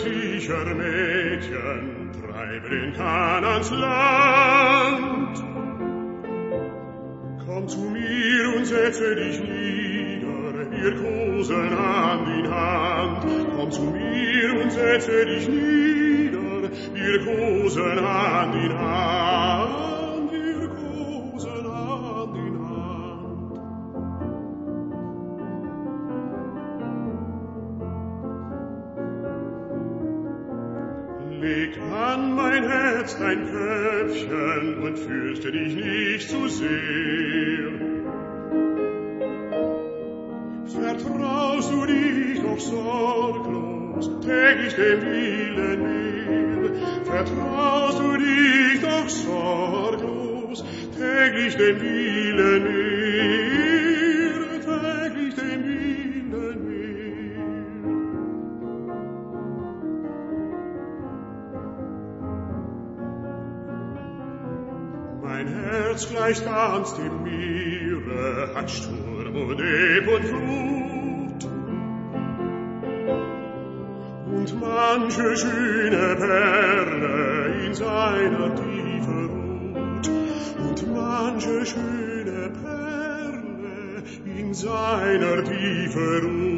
sicher Mädchen treiben in Kanaans Land. Komm zu mir und setze dich nieder, wir kosen Hand in Hand. Komm zu mir und setze dich nieder, wir kosen Hand in Hand, wir kosen Hand in Hand. Leg an mein Herz dein Köpfchen und fürchte dich nicht zu sehr. Vertraust du dich doch sorglos täglich dem Willen mir? Vertraust du dich doch sorglos täglich dem Willen mir? Täglich dem Willen mir. Mein Herz gleicht ganz dem Meere, hat Sturm und Eb und Flut. Und manche schöne Perle in seiner Tiefe ruht. Und manche schöne Perle in seiner Tiefe ruht.